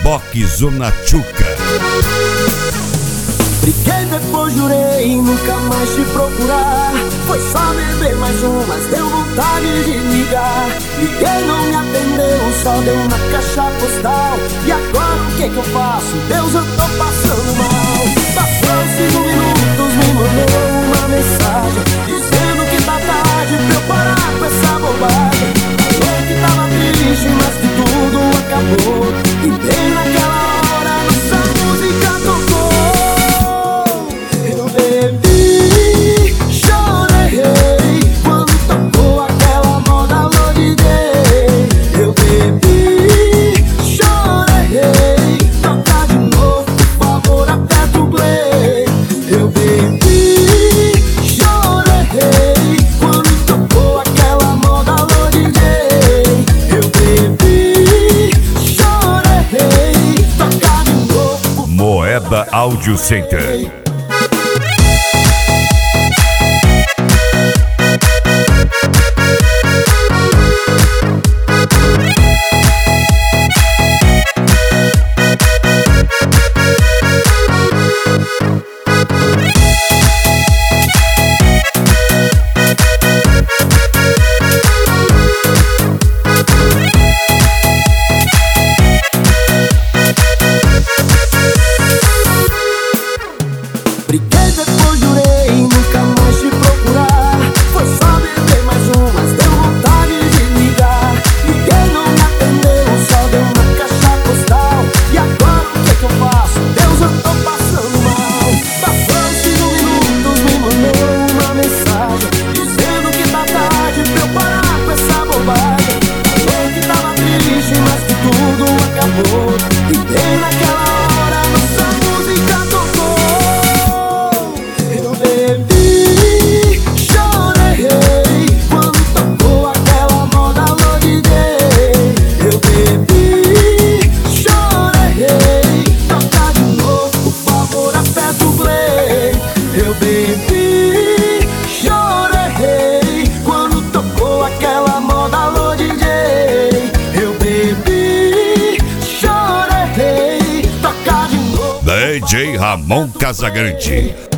Reboque Zona Tchuca. Briguei, depois jurei nunca mais te procurar. Foi só beber mais um, mas deu vontade de ligar. Liguei, não me atendeu, só deu uma caixa postal. E agora o que eu faço? Deus, eu tô passando mal. Passou 5 minutos, me mandou uma mensagem dizendo que tá tarde pra eu parar com essa bobagem. Falou que tava triste, mas que tudo acabou. E bem naquela hora nossa música tocou. Eu bebi, chorei quando tocou aquela moda Lady Day. Eu bebi, chorei, toca de novo, por favor, aperta o play. Eu bebi, chorei quando tocou aquela moda Lady Day. Eu bebi, chorei, toca de novo. Moeda Audio Center. Briguei, depois jurei nunca mais te procurar. Foi só beber mais um, mas deu vontade de ligar. Liguei, não me atendeu, só deu uma caixa postal. E agora o que eu faço? Deus, eu tô passando mal. Passou 5 minutos, me mandou uma mensagem dizendo que tá tarde pra eu parar com essa bobagem. Falou que tava triste, mas que tudo acabou. E bem naquela hora nossa música tocou. Eu bebi, chorei quando tocou aquela moda Lady Day. Eu bebi, chorei, toca de novo, por favor, aperta o play. Eu bebi, chorei quando tocou aquela moda Lady Day. Eu bebi, chorei, toca de novo. DJ Ramon Casagrande.